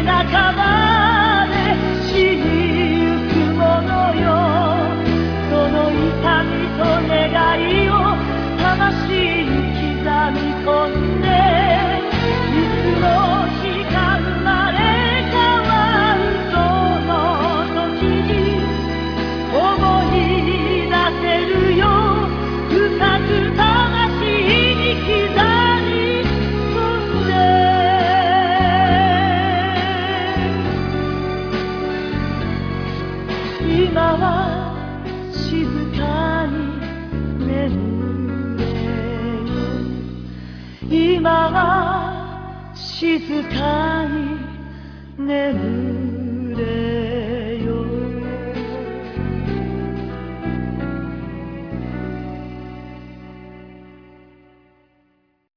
半ばで死にゆくものよ。その痛みと願いを魂に刻み込んで、いつの日か生まれ変わるその時に思い出せるよ。深く魂に刻み込んで、今は静かに眠れよ。今は静かに眠れよ。